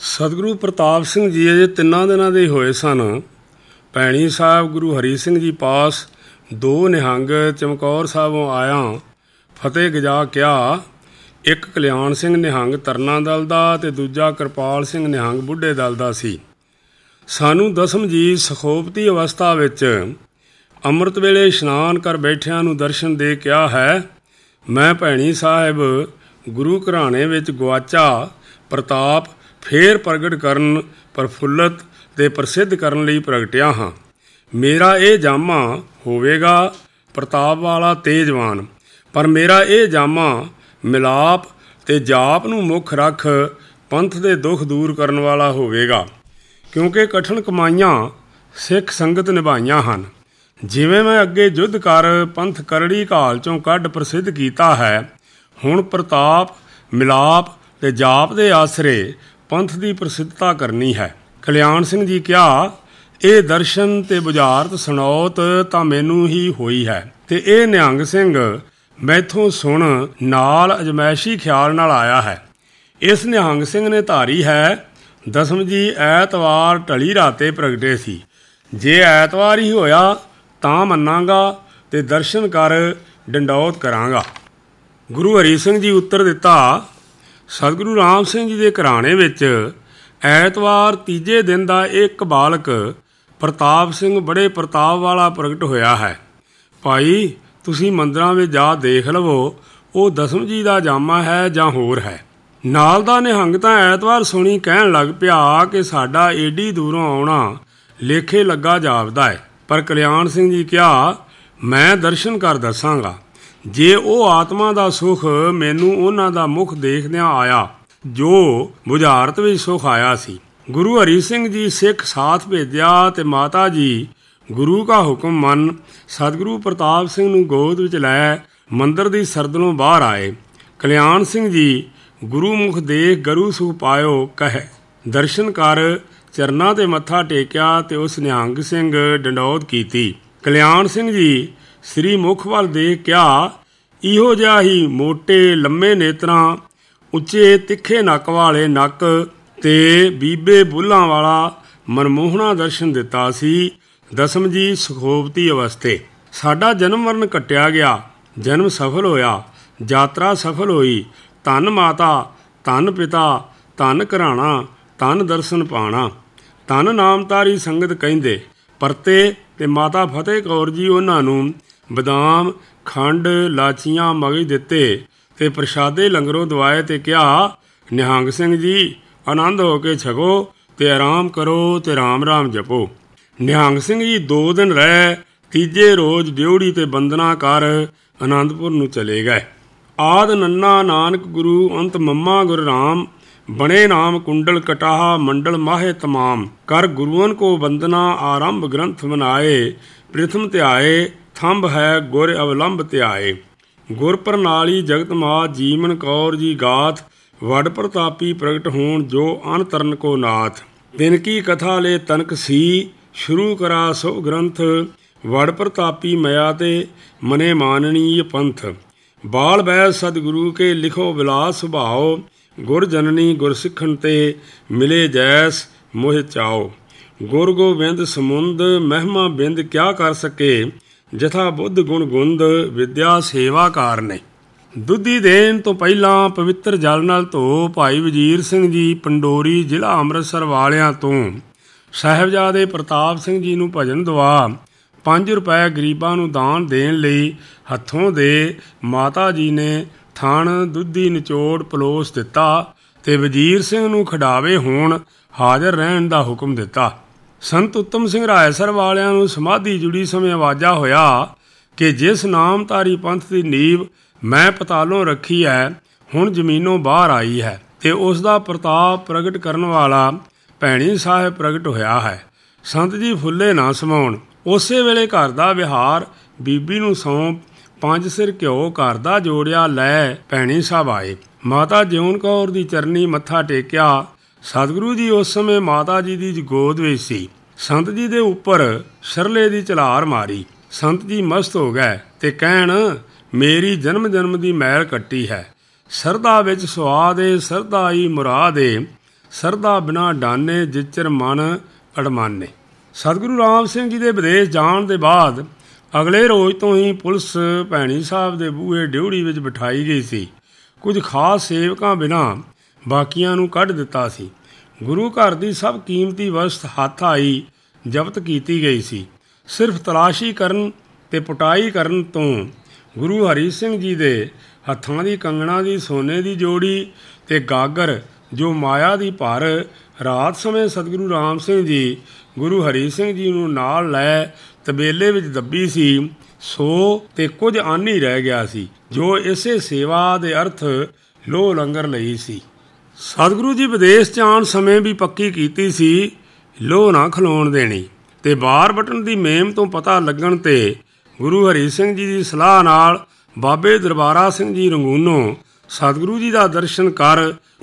ਸਤਿਗੁਰੂ ਪ੍ਰਤਾਪ ਸਿੰਘ ਜੀ ਅਜੇ 3 ਦਿਨਾਂ ਦੇ ਹੋਏ ਸਨ। ਭੈਣੀ ਸਾਹਿਬ ਗੁਰੂ ਹਰੀ ਸਿੰਘ ਜੀ ਪਾਸ 2 ਨਿਹੰਗ ਚਮਕੌਰ ਸਾਹਿਬੋਂ ਆਇਆਂ ਫਤਿਹ ਗਜਾ ਕਿਹਾ। ਇੱਕ ਕਲਿਆਣ ਸਿੰਘ ਨਿਹੰਗ ਤਰਨਾ ਦਲ ਦਾ ਅਤੇ ਦੂਜਾ ਕਿਰਪਾਲ ਸਿੰਘ ਨਿਹੰਗ ਬੁੱਢੇ ਦਲ ਦਾ ਸੀ। ਸਾਨੂੰ ਦਸਮ ਜੀ ਸਖੋਪਤੀ ਅਵਸਥਾ ਵਿੱਚ ਅੰਮ੍ਰਿਤ ਵੇਲੇ ਇਸ਼ਨਾਨ ਕਰ ਬੈਠਿਆਂ ਨੂੰ ਦਰਸ਼ਨ ਦੇ ਕਿਹਾ ਹੈ, ਮੈਂ ਭੈਣੀ ਸਾਹਿਬ ਗੁਰੂ ਘਰਾਣੇ ਵਿੱਚ ਗੁਆਚਾ ਪ੍ਰਤਾਪ ਫੇਰ ਪ੍ਰਗਟ ਕਰਨ, ਪ੍ਰਫੁੱਲਤ ਅਤੇ ਪ੍ਰਸਿੱਧ ਕਰਨ ਲਈ ਪ੍ਰਗਟਿਆ ਹਾਂ। ਮੇਰਾ ਇਹ ਜਾਮਾ ਹੋਵੇਗਾ ਪ੍ਰਤਾਪ ਵਾਲਾ ਤੇਜਵਾਨ, ਪਰ ਮੇਰਾ ਇਹ ਜਾਮਾ ਮਿਲਾਪ ਅਤੇ ਜਾਪ ਨੂੰ ਮੁੱਖ ਰੱਖ ਪੰਥ ਦੇ ਦੁੱਖ ਦੂਰ ਕਰਨ ਵਾਲਾ ਹੋਵੇਗਾ, ਕਿਉਂਕਿ ਕਠਿਨ ਕਮਾਈਆਂ ਸਿੱਖ ਸੰਗਤ ਨਿਭਾਈਆਂ ਹਨ। ਜਿਵੇਂ ਮੈਂ ਅੱਗੇ ਯੁੱਧ ਕਰ ਪੰਥ ਕਰੜੀ ਘਾਲ 'ਚੋਂ ਕੱਢ ਪ੍ਰਸਿੱਧ ਕੀਤਾ ਹੈ, ਹੁਣ ਪ੍ਰਤਾਪ ਮਿਲਾਪ ਅਤੇ ਜਾਪ ਦੇ ਆਸਰੇ ਪੰਥ ਦੀ ਪ੍ਰਸਿੱਧਤਾ ਕਰਨੀ ਹੈ। ਕਲਿਆਣ ਸਿੰਘ ਜੀ ਕਿਹਾ, ਇਹ ਦਰਸ਼ਨ ਤੇ ਬੁਝਾਰਤ ਸੁਣੌਤ ਤਾਂ ਮੈਨੂੰ ਹੀ ਹੋਈ ਹੈ, ਤੇ ਇਹ ਨਿਹੰਗ ਸਿੰਘ ਮੈਥੋਂ ਸੁਣ ਨਾਲ ਅਜਮਾਇਸ਼ੀ ਖਿਆਲ ਨਾਲ ਆਇਆ ਹੈ। ਇਸ ਨਿਹੰਗ ਸਿੰਘ ਨੇ ਧਾਰੀ ਹੈ, ਦਸਮ ਜੀ ਐਤਵਾਰ ਢਲੀ ਰਾਤੇ ਪ੍ਰਗਟੇ ਸੀ। ਜੇ ਐਤਵਾਰ ਹੀ ਹੋਇਆ ਤਾਂ ਮੰਨਾਂਗਾ ਤੇ ਦਰਸ਼ਨ ਕਰ ਡੰਡੌਤ ਕਰਾਂਗਾ। ਗੁਰੂ ਹਰੀ ਸਿੰਘ ਜੀ ਉੱਤਰ ਦਿੱਤਾ, ਸਤਿਗੁਰੂ ਰਾਮ ਸਿੰਘ ਜੀ ਦੇ ਘਰਾਣੇ ਵਿੱਚ ਐਤਵਾਰ ਤੀਜੇ ਦਿਨ ਦਾ ਇੱਕ ਬਾਲਕ ਪ੍ਰਤਾਪ ਸਿੰਘ ਬੜੇ ਪ੍ਰਤਾਪ ਵਾਲਾ ਪ੍ਰਗਟ ਹੋਇਆ ਹੈ। ਭਾਈ ਤੁਸੀਂ ਮੰਦਰਾਂ ਵਿੱਚ ਜਾ ਦੇਖ ਲਵੋ, ਉਹ ਦਸਮ ਜੀ ਦਾ ਜਾਮਾ ਹੈ ਜਾਂ ਹੋਰ ਹੈ। ਨਾਲ ਦਾ ਨਿਹੰਗ ਤਾਂ ਐਤਵਾਰ ਸੁਣੀ ਕਹਿਣ ਲੱਗ ਪਿਆ ਕਿ ਸਾਡਾ ਏਡੀ ਦੂਰੋਂ ਆਉਣਾ ਲੇਖੇ ਲੱਗਾ ਜਾਪਦਾ ਹੈ। ਪਰ ਕਲਿਆਣ ਸਿੰਘ ਜੀ ਕਿਹਾ, ਮੈਂ ਦਰਸ਼ਨ ਕਰ ਦੱਸਾਂਗਾ। ਜੇ ਉਹ ਆਤਮਾ ਦਾ ਸੁਖ ਮੈਨੂੰ ਉਹਨਾਂ ਦਾ ਮੁਖ ਦੇਖਦਿਆਂ ਆਇਆ ਜੋ ਬੁਝਾਰਤ ਵਿੱਚ ਸੁਖ ਆਇਆ ਸੀ। ਗੁਰੂ ਹਰੀ ਸਿੰਘ ਜੀ ਸਿੱਖ ਸਾਥ ਭੇਜਿਆ ਤੇ ਮਾਤਾ ਜੀ ਗੁਰੂ ਕਾ ਹੁਕਮ ਮੰਨ ਸਤਿਗੁਰੂ ਪ੍ਰਤਾਪ ਸਿੰਘ ਨੂੰ ਗੋਦ ਵਿੱਚ ਲੈ ਮੰਦਰ ਦੀ ਸਰਦਲੋਂ ਬਾਹਰ ਆਏ। ਕਲਿਆਣ ਸਿੰਘ ਜੀ ਗੁਰੂ ਮੁਖ ਦੇਖ ਗਰੂ ਸੁਖ ਪਾਇਓ ਕਹਿ ਦਰਸ਼ਨ ਕਰ ਚਰਨਾਂ ਤੇ ਮੱਥਾ ਟੇਕਿਆ ਤੇ ਉਸ ਨਿਹੰਗ ਸਿੰਘ ਡੰਡੌਤ ਕੀਤੀ। ਕਲਿਆਣ ਸਿੰਘ ਜੀ ਸ੍ਰੀ ਮੁਖ ਵੱਲ ਦੇਖ ਕਿਹਾ, ਇਹੋ ਜਿਹਾ ਹੀ ਮੋਟੇ ਲੰਮੇ ਨੇਤਰਾਂ, ਉੱਚੇ ਤਿੱਖੇ ਨੱਕ ਵਾਲੇ ਨੱਕ ਤੇ ਬੀਬੇ ਬੁੱਲਾਂ ਵਾਲਾ ਮਨਮੋਹਣਾ ਦਰਸ਼ਨ ਦਿੱਤਾ ਸੀ। ਦਸਮ ਜੀ ਸੁਖੋਪਤੀ ਅਵਸਥੇ ਸਾਡਾ ਜਨਮ ਮਰਨ ਕੱਟਿਆ ਗਿਆ, ਜਨਮ ਸਫਲ ਹੋਇਆ, ਯਾਤਰਾ ਸਫਲ ਹੋਈ। ਧੰਨ ਮਾਤਾ, ਧੰਨ ਪਿਤਾ, ਧੰਨ ਘਰਾਣਾ, ਧੰਨ ਦਰਸ਼ਨ ਪਾਣਾ। ਧੰਨ ਨਾਮਧਾਰੀ ਸੰਗਤ ਕਹਿੰਦੇ। ਪਰਤੇ ਤੇ ਮਾਤਾ ਫਤਿਹ ਕੌਰ ਜੀ ਉਹਨਾਂ ਨੂੰ ਬਦਾਮ, ਖੰਡ, ਲਾਚੀਆਂ, ਮਗਜ਼ ਦਿੱਤੇ ਤੇ ਪ੍ਰਸ਼ਾਦੇ ਲੰਗਰੋਂ ਦਵਾਏ ਤੇ ਕਿਹਾ, ਨਿਹੰਗ ਸਿੰਘ ਜੀ ਆਨੰਦ ਹੋ ਕੇ ਛਕੋ ਤੇ ਆਰਾਮ ਕਰੋ ਤੇ ਰਾਮ ਰਾਮ ਜਪੋ। ਨਿਹੰਗ ਸਿੰਘ ਜੀ 2 ਦਿਨ ਰਹਿ ਤੀਜੇ ਰੋਜ਼ ਡਿਉੜੀ ਤੇ ਬੰਦਨਾ ਕਰ ਆਨੰਦਪੁਰ ਨੂੰ ਚਲੇ ਗਏ। ਆਦ ਨੰਨਾ ਨਾਨਕ ਗੁਰੂ ਅੰਤ ਮੰਮਾ ਗੁਰ ਰਾਮ, ਬਣੇ ਨਾਮ ਕੁੰਡਲ ਕਟਾਹਾ ਮੰਡਲ ਮਾਹੇ ਤਮਾਮ। ਕਰ ਗੁਰੂਆਂ ਕੋ ਬੰਦਨਾ ਆਰੰਭ ਗ੍ਰੰਥ ਬਨਾਏ, ਪ੍ਰਿਥਮ ਧਿਆਏ ਥੰਬ ਹੈ ਗੁਰ ਅਵਲੰਬ ਧਿਆਏ। ਗੁਰ ਪ੍ਰਣਾਲੀ ਜਗਤ ਮਾਤ ਜੀਵਨ ਕੌਰ ਜੀ ਗਾਥ, ਵਡ ਪ੍ਰਤਾਪੀ ਪ੍ਰਗਟ ਹੋਣ ਜੋ ਅਨ ਤਰਨ ਕੋ ਨਾਥ। ਤਿਨ ਕੀ ਕਥਾ ਲੈ ਤਨਕ ਸੀ, ਸ਼ੁਰੂ ਕਰਾ ਸੋ ਗ੍ਰੰਥ, ਵਡ ਪ੍ਰਤਾਪੀ ਮਿਆ ਤੇ ਮਨੇ ਮਾਨਣੀय ਪੰਥ। ਬਾਲ ਬੈ ਸਤਿਗੁਰੂ ਕੇ ਲਿਖੋ ਵਿਲਾਸ ਸੁਭਾਓ, ਗੁਰ ਜਨਨੀ ਗੁਰ ਸਿੱਖਣ ਤੇ ਮਿਲੇ ਜੈਸ ਮੋਹ ਚਾਓ। ਗੁਰ ਗੋਬਿੰਦ ਸਮੁੰਦ ਮਹਿਮਾ ਬਿੰਦ ਕਿਆ ਕਰ ਸਕੇ, ਜਥਾ ਬੁੱਧ ਗੁਣ ਗੁੰਦ ਵਿਦਿਆ ਸੇਵਾ ਕਾਰਨੇ। ਦੁੱਧੀ ਦੇਣ ਤੋਂ ਪਹਿਲਾਂ ਪਵਿੱਤਰ ਜਲ ਨਾਲ ਧੋ ਭਾਈ ਵਜ਼ੀਰ ਸਿੰਘ ਜੀ ਪੰਡੋਰੀ ਜ਼ਿਲ੍ਹਾ ਅੰਮ੍ਰਿਤਸਰ ਵਾਲਿਆਂ ਤੋਂ ਸਾਹਿਬਜ਼ਾਦੇ ਪ੍ਰਤਾਪ ਸਿੰਘ ਜੀ ਨੂੰ ਭਜਨ ਦਵਾ 5 ਰੁਪਏ ਗਰੀਬਾਂ ਨੂੰ ਦਾਨ ਦੇਣ ਲਈ ਹੱਥੋਂ ਦੇ ਮਾਤਾ ਜੀ ਨੇ ਥਣ ਦੁੱਧੀ ਨਿਚੋੜ ਪਲੋਸ ਦਿੱਤਾ ਤੇ ਵਜ਼ੀਰ ਸਿੰਘ ਨੂੰ ਖਿਡਾਵੇ ਹੋਣ ਹਾਜ਼ਰ ਰਹਿਣ ਦਾ ਹੁਕਮ ਦਿੱਤਾ। ਸੰਤ ਉੱਤਮ ਸਿੰਘ ਰਾਏਸਰ ਵਾਲਿਆਂ ਨੂੰ ਸਮਾਧੀ ਜੁੜੀ ਸਮੇਂ ਆਵਾਜ਼ਾ ਹੋਇਆ ਕਿ ਜਿਸ ਨਾਮਧਾਰੀ ਪੰਥ ਦੀ ਨੀਂਵ ਮੈਂ ਪਤਾਲੋਂ ਰੱਖੀ ਹੈ, ਹੁਣ ਜ਼ਮੀਨੋਂ ਬਾਹਰ ਆਈ ਹੈ ਤੇ ਉਸ ਦਾ ਪ੍ਰਤਾਪ ਪ੍ਰਗਟ ਕਰਨ ਵਾਲਾ ਭੈਣੀ ਸਾਹਿਬ ਪ੍ਰਗਟ ਹੋਇਆ ਹੈ। ਸੰਤ ਜੀ ਫੁੱਲੇ ਨਾ ਸਮਾਉਣ। ਉਸੇ ਵੇਲੇ ਘਰ ਦਾ ਵਿਹਾਰ ਬੀਬੀ ਨੂੰ ਸੌਂਪ 5 ਸਿਰ ਘਿਓ ਘਰ ਦਾ ਜੋੜਿਆ ਲੈ ਭੈਣੀ ਸਾਹਿਬ ਆਏ। ਮਾਤਾ ਜਿਉਣ ਕੌਰ ਦੀ ਚਰਨੀ ਮੱਥਾ ਟੇਕਿਆ। ਸਤਿਗੁਰੂ ਜੀ ਉਸ ਸਮੇਂ ਮਾਤਾ ਜੀ ਦੀ ਗੋਦ ਵਿੱਚ ਸੀ। ਸੰਤ ਜੀ ਦੇ ਉੱਪਰ ਸ਼ਰਲੇ ਦੀ ਝਲਾਰ ਮਾਰੀ। ਸੰਤ ਜੀ ਮਸਤ ਹੋ ਗਏ ਤੇ ਕਹਿਣ, ਮੇਰੀ ਜਨਮ ਦੀ ਮੈਲ ਕੱਟੀ ਹੈ। ਸਰਦਾ ਵਿੱਚ ਸੁਆਦ ਏ, ਸਰਦਾ ਹੀ ਮੁਰਾਦ ਏ, ਸਰਦਾ ਬਿਨਾ ਡਾਨੇ ਜਿਚਰ ਮਨ ਅੜਮਾਨੇ। ਸਤਿਗੁਰੂ ਰਾਮ ਸਿੰਘ ਜੀ ਦੇ ਵਿਦੇਸ਼ ਜਾਣ ਦੇ ਬਾਅਦ ਅਗਲੇ ਰੋਜ਼ ਤੋਂ ਹੀ ਪੁਲਿਸ ਭੈਣੀ ਸਾਹਿਬ ਦੇ ਬੂਹੇ ਡਿਉੜੀ ਵਿੱਚ ਬਿਠਾਈ ਗਈ ਸੀ। ਕੁਝ ਖਾਸ ਸੇਵਕਾਂ ਬਿਨਾਂ ਬਾਕੀਆਂ ਨੂੰ ਕੱਢ ਦਿੱਤਾ ਸੀ। ਗੁਰੂ ਘਰ ਦੀ ਸਭ ਕੀਮਤੀ ਵਸਤ ਹੱਥ ਆਈ ਜ਼ਬਤ ਕੀਤੀ ਗਈ ਸੀ। ਸਿਰਫ ਤਲਾਸ਼ੀ ਕਰਨ ਤੇ ਪੁਟਾਈ ਕਰਨ ਤੋਂ ਗੁਰੂ ਹਰੀ ਸਿੰਘ ਜੀ ਦੇ ਹੱਥਾਂ ਦੀ ਕੰਗਣਾ ਦੀ ਸੋਨੇ ਦੀ ਜੋੜੀ ਤੇ ਗਾਗਰ ਜੋ ਮਾਇਆ ਦੀ ਭਰ ਰਾਤ ਸਮੇਂ ਸਤਿਗੁਰੂ ਰਾਮ ਸਿੰਘ ਜੀ ਗੁਰੂ ਹਰੀ ਸਿੰਘ ਜੀ ਨੂੰ ਨਾਲ ਲੈ ਤਬੇਲੇ ਵਿੱਚ ਦੱਬੀ ਸੀ, ਸੋ ਤੇ ਕੁਝ ਆਨੀ ਰਹਿ ਗਿਆ ਸੀ ਜੋ ਇਸੇ ਸੇਵਾ ਦੇ ਅਰਥ ਲੋਹ ਲੰਗਰ ਲਈ ਸੀ। ਸਤਿਗੁਰੂ ਜੀ ਵਿਦੇਸ਼ 'ਚ ਆਉਣ ਸਮੇਂ ਵੀ ਪੱਕੀ ਕੀਤੀ ਸੀ ਲੋਹ ਨਾ ਖਲੋਣ ਦੇਣੀ, ਤੇ ਬਾਰ ਬਟਨ ਦੀ ਮੇਮ ਤੋਂ ਪਤਾ ਲੱਗਣ ਤੇ ਗੁਰੂ ਹਰੀ ਸਿੰਘ ਜੀ ਦੀ ਸਲਾਹ ਨਾਲ ਬਾਬੇ ਦਰਬਾਰਾ ਸਿੰਘ ਜੀ ਰੰਗੂਨੋਂ ਸਤਿਗੁਰੂ ਜੀ ਦਾ ਦਰਸ਼ਨ ਕਰ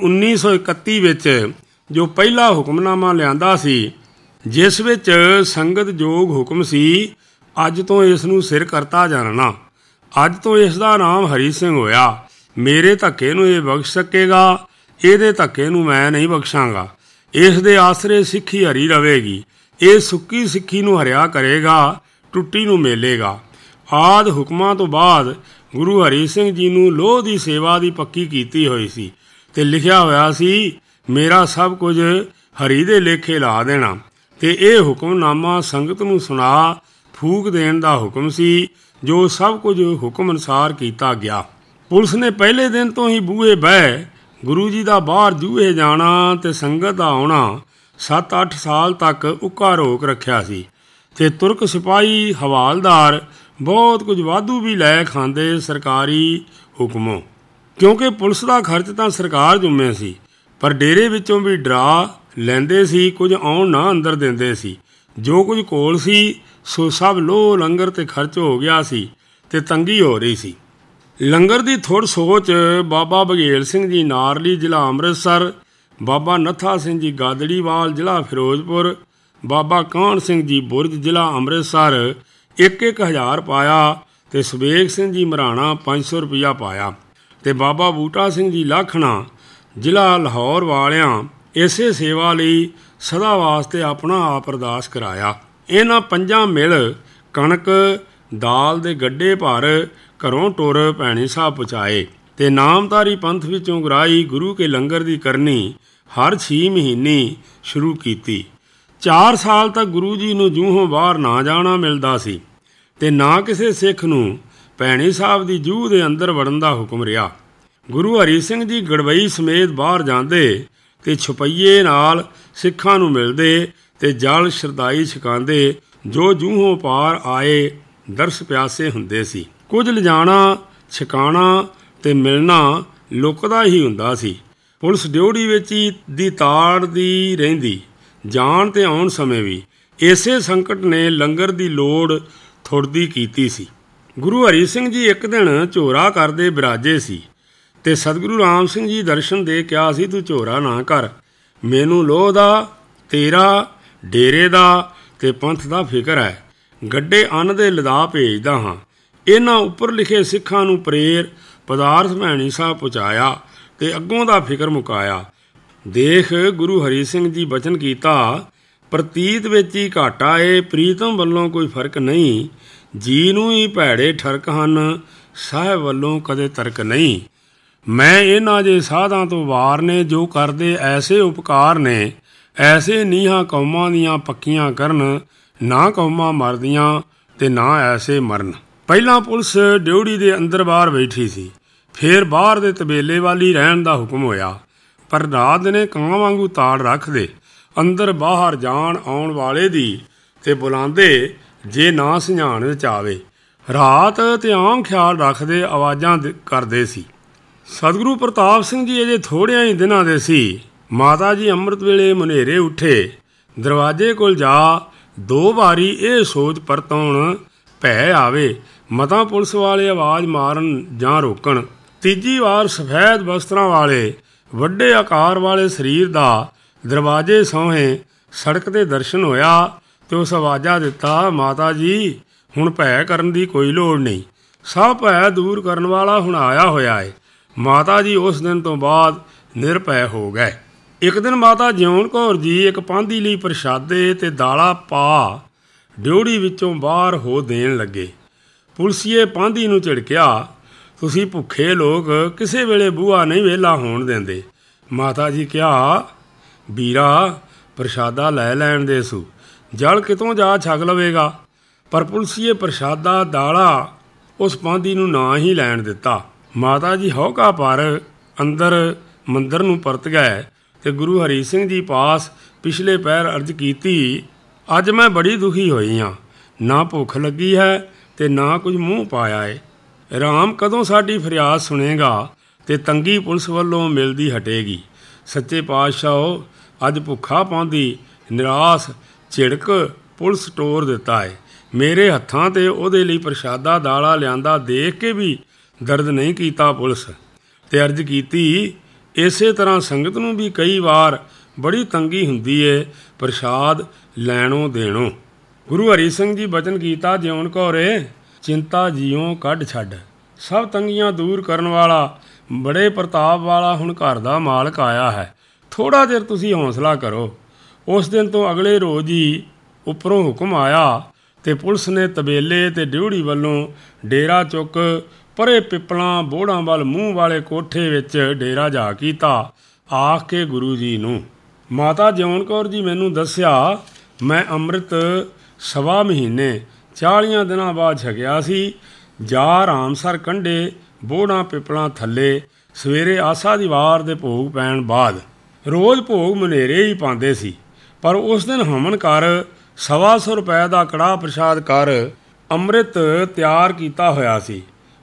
1931 ਵਿੱਚ ਜੋ ਪਹਿਲਾ ਹੁਕਮਨਾਮਾ ਲਿਆਂਦਾ ਸੀ, ਜਿਸ ਵਿੱਚ ਸੰਗਤ ਜੋਗ ਹੁਕਮ ਸੀ, ਅੱਜ ਤੋਂ ਇਸ ਨੂੰ ਸਿਰ ਕਰਤਾ ਜਾਣਨਾ। ਅੱਜ ਤੋਂ ਇਸ ਦਾ ਨਾਮ ਹਰੀ ਸਿੰਘ ਹੋਇਆ। ਮੇਰੇ ਧੱਕੇ ਨੂੰ ਇਹ ਬਖਸ਼ ਸਕੇਗਾ, ਇਹਦੇ ਧੱਕੇ ਨੂੰ ਮੈਂ ਨਹੀਂ ਬਖਸ਼ਾਂਗਾ। ਇਸ ਦੇ ਆਸਰੇ ਸਿੱਖੀ ਹਰੀ ਰਵੇਗੀ। ਇਹ ਸੁੱਕੀ ਸਿੱਖੀ ਨੂੰ ਹਰਿਆ ਕਰੇਗਾ, ਟੁੱਟੀ ਨੂੰ ਮੇਲੇਗਾ। ਆਦਿ ਹੁਕਮਾਂ ਤੋਂ ਬਾਅਦ ਗੁਰੂ ਹਰੀ ਸਿੰਘ ਜੀ ਨੂੰ ਲੋਹ ਦੀ ਸੇਵਾ ਦੀ ਪੱਕੀ ਕੀਤੀ ਹੋਈ ਸੀ ਤੇ ਲਿਖਿਆ ਹੋਇਆ ਸੀ, ਮੇਰਾ ਸਭ ਕੁਝ ਹਰੀ ਦੇ ਲੇਖੇ ਲਾ ਦੇਣਾ। ਤੇ ਇਹ ਹੁਕਮਨਾਮਾ ਸੰਗਤ ਨੂੰ ਸੁਣਾ ਫੂਕ ਦੇਣ ਦਾ ਹੁਕਮ ਸੀ, ਜੋ ਸਭ ਕੁਝ ਹੁਕਮ ਅਨੁਸਾਰ ਕੀਤਾ ਗਿਆ। ਪੁਲਿਸ ਨੇ ਪਹਿਲੇ ਦਿਨ ਤੋਂ ਹੀ ਬੂਹੇ ਬਹਿ ਗੁਰੂ ਜੀ ਦਾ ਬਾਹਰ ਜੂਹੇ ਜਾਣਾ ਤੇ ਸੰਗਤ ਦਾ ਆਉਣਾ 7-8 ਸਾਲ ਤੱਕ ਉੱਕਾ ਰੋਕ ਰੱਖਿਆ ਸੀ, ਤੇ ਤੁਰਕ ਸਿਪਾਹੀ ਹਵਾਲਦਾਰ ਬਹੁਤ ਕੁਝ ਵਾਧੂ ਵੀ ਲੈ ਖਾਂਦੇ ਸਰਕਾਰੀ ਹੁਕਮੋਂ, ਕਿਉਂਕਿ ਪੁਲਿਸ ਦਾ ਖਰਚ ਤਾਂ ਸਰਕਾਰ ਜੁੰਮੇ ਸੀ, ਪਰ ਡੇਰੇ ਵਿੱਚੋਂ ਵੀ ਡਰਾ ਲੈਂਦੇ ਸੀ, ਕੁਝ ਆਉਣ ਨਾ ਅੰਦਰ ਦਿੰਦੇ ਸੀ। ਜੋ ਕੁਝ ਕੋਲ ਸੀ ਸੋ ਸਭ ਲੋਹ ਲੰਗਰ ਤੇ ਖਰਚ ਹੋ ਗਿਆ ਸੀ ਤੇ ਤੰਗੀ ਹੋ ਰਹੀ ਸੀ। ਲੰਗਰ ਦੀ ਥੋੜ੍ਹ ਸੋਚ ਬਾਬਾ ਬਘੇਲ ਸਿੰਘ ਜੀ ਨਾਰਲੀ ਜ਼ਿਲ੍ਹਾ ਅੰਮ੍ਰਿਤਸਰ, ਬਾਬਾ ਨੱਥਾ ਸਿੰਘ ਜੀ ਗਾਦੜੀਵਾਲ ਜ਼ਿਲ੍ਹਾ ਫਿਰੋਜ਼ਪੁਰ, ਬਾਬਾ ਕਾਹਨ ਸਿੰਘ ਜੀ ਬੁਰਜ ਜ਼ਿਲ੍ਹਾ ਅੰਮ੍ਰਿਤਸਰ 1-1000 ਪਾਇਆ, ਤੇ ਸਵੇਗ ਸਿੰਘ ਜੀ ਮਰਾਣਾ 500 ਰੁਪਇਆ ਪਾਇਆ, ਤੇ ਬਾਬਾ ਬੂਟਾ ਸਿੰਘ ਜੀ ਲਾਖਣਾ ਜ਼ਿਲ੍ਹਾ ਲਾਹੌਰ ਵਾਲਿਆਂ ਇਸੇ ਸੇਵਾ ਲਈ ਸਦਾ ਵਾਸਤੇ ਆਪਣਾ ਆਪ ਅਰਦਾਸ ਕਰਾਇਆ। ਇਹਨਾਂ ਪੰਜਾਂ ਮਿਲ ਕਣਕ ਦਾਲ ਦੇ ਗੱਡੇ ਭਰ ਘਰੋਂ ਟੁਰ ਭੈਣੀ ਸਾਹਿਬ ਪਹੁੰਚਾਏ, ਤੇ ਨਾਮਧਾਰੀ ਪੰਥ ਵਿੱਚੋਂ ਗਰਾਈ ਗੁਰੂ ਕੇ ਲੰਗਰ ਦੀ ਕਰਨੀ ਹਰ 6 ਮਹੀਨੇ ਸ਼ੁਰੂ ਕੀਤੀ। 4 ਸਾਲ ਤੱਕ ਗੁਰੂ ਜੀ ਨੂੰ ਜੂਹੋਂ ਬਾਹਰ ਨਾ ਜਾਣਾ ਮਿਲਦਾ ਸੀ, ਤੇ ਨਾ ਕਿਸੇ ਸਿੱਖ ਨੂੰ ਭੈਣੀ ਸਾਹਿਬ ਦੀ ਜੂਹ ਦੇ ਅੰਦਰ ਵੜਨ ਦਾ ਹੁਕਮ ਰਿਹਾ। ਗੁਰੂ ਹਰੀ ਸਿੰਘ ਜੀ ਗੜਵਈ ਸਮੇਤ ਬਾਹਰ ਜਾਂਦੇ ਤੇ ਛਪਈਏ ਨਾਲ ਸਿੱਖਾਂ ਨੂੰ ਮਿਲਦੇ ਤੇ ਜਲ ਸ਼ਰਦਾਈ ਛਕਾਉਂਦੇ, ਜੋ ਜੂਹੋਂ ਪਾਰ ਆਏ ਦਰਸ ਪਿਆਸੇ ਹੁੰਦੇ ਸੀ। ਕੁਝ ਲਿਜਾਣਾ ਛਕਾਣਾ ਤੇ ਮਿਲਣਾ ਲੁਕਦਾ ਹੀ ਹੁੰਦਾ ਸੀ। ਪੁਲਿਸ ਡਿਉੜੀ ਵਿੱਚ ਹੀ ਦੀ ਤਾੜ ਦੀ ਰਹਿੰਦੀ, ਜਾਣ ਤੇ ਆਉਣ ਸਮੇਂ ਵੀ। ਇਸੇ ਸੰਕਟ ਨੇ ਲੰਗਰ ਦੀ ਲੋੜ ਥੁੜਦੀ ਕੀਤੀ ਸੀ। ਗੁਰੂ ਹਰੀ ਸਿੰਘ ਜੀ ਇੱਕ ਦਿਨ ਝੋਰਾ ਕਰਦੇ ਬਿਰਾਜੇ ਸੀ, ਤੇ ਸਤਿਗੁਰੂ ਰਾਮ ਸਿੰਘ ਜੀ ਦਰਸ਼ਨ ਦੇ ਕਿਹਾ ਸੀ, ਤੂੰ ਝੋਰਾ ਨਾ ਕਰ, ਮੈਨੂੰ ਲੋਹ ਦਾ, ਤੇਰਾ, ਡੇਰੇ ਦਾ ਤੇ ਪੰਥ ਦਾ ਫਿਕਰ ਹੈ। ਗੱਡੇ ਅੰਨ ਦੇ ਲਦਾ ਭੇਜਦਾ ਹਾਂ। ਇਹਨਾਂ ਉੱਪਰ ਲਿਖੇ ਸਿੱਖਾਂ ਨੂੰ ਪ੍ਰੇਰ ਪਦਾਰਥ ਭੈਣੀ ਸਾਹਿਬ ਪਹੁੰਚਾਇਆ ਤੇ ਅੱਗੋਂ ਦਾ ਫਿਕਰ ਮੁਕਾਇਆ। ਦੇਖ ਗੁਰੂ ਹਰੀ ਸਿੰਘ ਜੀ ਬਚਨ ਕੀਤਾ, ਪ੍ਰਤੀਤ ਵਿੱਚ ਹੀ ਘਾਟਾ ਏ, ਪ੍ਰੀਤਮ ਵੱਲੋਂ ਕੋਈ ਫਰਕ ਨਹੀਂ, ਜੀ ਨੂੰ ਹੀ ਭੈੜੇ ਠਰਕ ਹਨ, ਸਾਹਿਬ ਵੱਲੋਂ ਕਦੇ ਤਰਕ ਨਹੀਂ। ਮੈਂ ਇਹਨਾਂ ਜੇ ਸਾਧਾਂ ਤੋਂ ਵਾਰ ਨੇ, ਜੋ ਕਰਦੇ ਐਸੇ ਉਪਕਾਰ ਨੇ, ਐਸੇ ਨੀਹਾਂ ਕੌਮਾਂ ਦੀਆਂ ਪੱਕੀਆਂ ਕਰਨ, ਨਾ ਕੌਮਾਂ ਮਰਦੀਆਂ ਤੇ ਨਾ ਐਸੇ ਮਰਨ। ਪਹਿਲਾਂ ਪੁਲਿਸ ਡਿਉੜੀ ਦੇ ਅੰਦਰ ਬਾਹਰ ਬੈਠੀ ਸੀ, ਫੇਰ ਬਾਹਰ ਦੇ ਤਬੇਲੇ ਵਾਲੀ ਰਹਿਣ ਦਾ ਹੁਕਮ ਹੋਇਆ, ਪਰ ਰਾਤ ਦਿਨੇ ਕਾਂ ਵਾਂਗੂ ਤਾੜ ਰੱਖਦੇ, ਅੰਦਰ ਬਾਹਰ ਜਾਣ ਆਉਣ ਵਾਲੇ ਦੀ ਤੇ ਬੁਲਾਉਂਦੇ ਜੇ ਨਾ ਸੁਝਾਣ ਵਿੱਚ ਆਵੇ। ਰਾਤ ਤੇ ਆਮ ਖਿਆਲ ਰੱਖਦੇ, ਆਵਾਜ਼ਾਂ ਕਰਦੇ ਸੀ। ਸਤਿਗੁਰੂ ਪ੍ਰਤਾਪ ਸਿੰਘ ਜੀ ਅਜੇ ਥੋੜ੍ਹਿਆਂ ਹੀ ਦਿਨਾਂ ਦੇ ਸੀ। ਮਾਤਾ ਜੀ ਅੰਮ੍ਰਿਤ ਵੇਲੇ ਮੁਨੇਰੇ ਉੱਠੇ, ਦਰਵਾਜ਼ੇ ਕੋਲ ਜਾ 2 ਵਾਰੀ ਇਹ ਸੋਚ ਪਰਤਾਉਣ ਭੈ ਆਵੇ, ਮਤਾਂ ਪੁਲਿਸ ਵਾਲੇ ਆਵਾਜ਼ ਮਾਰਨ ਜਾਂ ਰੋਕਣ। ਤੀਜੀ ਵਾਰ ਸਫੈਦ ਵਸਤਰਾਂ ਵਾਲੇ ਵੱਡੇ ਆਕਾਰ ਵਾਲੇ ਸਰੀਰ ਦਾ ਦਰਵਾਜ਼ੇ ਸੌਹੇ ਸੜਕ ਦੇ ਦਰਸ਼ਨ ਹੋਇਆ, ਤੇ ਉਸ ਆਵਾਜ਼ਾਂ ਦਿੱਤਾ, ਮਾਤਾ ਜੀ ਹੁਣ ਭੈ ਕਰਨ ਦੀ ਕੋਈ ਲੋੜ ਨਹੀਂ, ਸਭ ਭੈ ਦੂਰ ਕਰਨ ਵਾਲਾ ਹੁਣ ਆਇਆ ਹੋਇਆ ਏ। ਮਾਤਾ ਜੀ ਉਸ ਦਿਨ ਤੋਂ ਬਾਅਦ ਨਿਰਭੈ ਹੋ ਗਏ। ਇੱਕ ਦਿਨ ਮਾਤਾ ਜਿਉਣ ਕੌਰ ਜੀ ਇੱਕ ਪਾਂਧੀ ਲਈ ਪ੍ਰਸ਼ਾਦੇ ਤੇ ਦਾਲਾ ਪਾ ਡਿਉੜੀ ਵਿੱਚੋਂ ਬਾਹਰ ਹੋ ਦੇਣ ਲੱਗੇ। ਪੁਲਸੀਏ ਪਾਂਧੀ ਨੂੰ ਝਿੜਕਿਆ, ਤੁਸੀਂ ਭੁੱਖੇ ਲੋਕ ਕਿਸੇ ਵੇਲੇ ਬੂਹਾ ਨਹੀਂ ਵਿਹਲਾ ਹੋਣ ਦਿੰਦੇ। ਮਾਤਾ ਜੀ ਕਿਹਾ, ਵੀਰਾ ਪ੍ਰਸ਼ਾਦਾ ਲੈ ਲੈਣ ਦੇ ਸੂ, ਜਲ ਕਿਤੋਂ ਜਾ ਛਕ ਲਵੇਗਾ। ਪਰ ਪੁਲਸੀਏ ਪ੍ਰਸ਼ਾਦਾ ਦਾਲਾ ਉਸ ਪਾਂਧੀ ਨੂੰ ਨਾ ਹੀ ਲੈਣ ਦਿੱਤਾ। ਮਾਤਾ ਜੀ ਹੌਕਾ ਪਰ ਅੰਦਰ ਮੰਦਰ ਨੂੰ ਪਰਤ ਗਏ ਤੇ ਗੁਰੂ ਹਰੀ ਸਿੰਘ ਜੀ ਪਾਸ ਪਿਛਲੇ ਪੈਰ ਅਰਜ਼ ਕੀਤੀ, ਅੱਜ ਮੈਂ ਬੜੀ ਦੁਖੀ ਹੋਈ ਹਾਂ, ਨਾ ਭੁੱਖ ਲੱਗੀ ਹੈ ਤੇ ਨਾ ਕੁਝ ਮੂੰਹ ਪਾਇਆ ਏ। ਰਾਮ ਕਦੋਂ ਸਾਡੀ ਫਰਿਆਦ ਸੁਣੇਗਾ ਤੇ ਤੰਗੀ ਪੁਲਿਸ ਵੱਲੋਂ ਮਿਲਦੀ ਹਟੇਗੀ। ਸੱਚੇ ਪਾਤਸ਼ਾਹ ਅੱਜ ਭੁੱਖਾ ਪਾਂਧੀ ਨਿਰਾਸ਼ ਝਿੜਕ ਪੁਲਿਸ ਟੋਰ ਦਿੱਤਾ ਏ। ਮੇਰੇ ਹੱਥਾਂ ਤੇ ਉਹਦੇ ਲਈ ਪ੍ਰਸ਼ਾਦਾ ਦਾਲਾ ਲਿਆਂਦਾ ਦੇਖ ਕੇ ਵੀ ਦਰਦ ਨਹੀਂ ਕੀਤਾ ਪੁਲਿਸ। ਤੇ ਅਰਜ਼ ਕੀਤੀ, ਇਸੇ ਤਰ੍ਹਾਂ ਸੰਗਤ ਨੂੰ ਵੀ ਕਈ ਵਾਰ ਬੜੀ ਤੰਗੀ ਹੁੰਦੀ ਏ ਪ੍ਰਸ਼ਾਦ ਲੈਣੋਂ ਦੇਣੋਂ। ਗੁਰੂ ਹਰੀ ਸਿੰਘ ਜੀ ਬਚਨ ਕੀਤਾ, ਜਿਉਣ ਕੌਰੇ ਚਿੰਤਾ ਜਿਉਂ ਕੱਢ ਛੱਡ, ਸਭ ਤੰਗੀਆਂ ਦੂਰ ਕਰਨ ਵਾਲਾ ਬੜੇ ਪ੍ਰਤਾਪ ਵਾਲਾ ਹੁਣ ਘਰ ਦਾ ਮਾਲਕ ਆਇਆ ਹੈ, ਥੋੜ੍ਹਾ ਚਿਰ ਤੁਸੀਂ ਹੌਸਲਾ ਕਰੋ। ਉਸ ਦਿਨ ਤੋਂ ਅਗਲੇ ਰੋਜ਼ ਹੀ ਉੱਪਰੋਂ ਹੁਕਮ ਆਇਆ ਤੇ ਪੁਲਿਸ ਨੇ ਤਬੇਲੇ ਤੇ ਡਿਉੜੀ ਵੱਲੋਂ ਡੇਰਾ ਚੁੱਕ ਪਰੇ ਪਿੱਪਲਾਂ ਬੋੜਾਂ ਵੱਲ ਮੂੰਹ ਵਾਲੇ ਕੋਠੇ ਵਿੱਚ ਡੇਰਾ ਜਾ ਕੀਤਾ। ਆਖ ਕੇ ਗੁਰੂ ਜੀ ਨੂੰ, ਮਾਤਾ ਜਿਉਣ ਕੌਰ ਜੀ ਮੈਨੂੰ ਦੱਸਿਆ, ਮੈਂ ਅੰਮ੍ਰਿਤ 1.25 ਮਹੀਨੇ 40 ਦਿਨਾਂ ਬਾਅਦ ਛਕਿਆ ਸੀ। ਜਾ ਰਾਮਸਰ ਕੰਢੇ ਬੋੜਾਂ ਪਿੱਪਲਾਂ ਥੱਲੇ ਸਵੇਰੇ ਆਸਾ ਦੀ ਵਾਰ ਦੇ ਭੋਗ ਪੈਣ ਬਾਅਦ। ਰੋਜ਼ ਭੋਗ ਮਨੇਰੇ ਹੀ ਪਾਉਂਦੇ ਸੀ, ਪਰ ਉਸ ਦਿਨ ਹਵਨ ਕਰ 125 ਰੁਪਏ ਦਾ ਕੜਾਹ ਪ੍ਰਸ਼ਾਦ ਕਰ ਅੰਮ੍ਰਿਤ ਤਿਆਰ ਕੀਤਾ ਹੋਇਆ ਸੀ।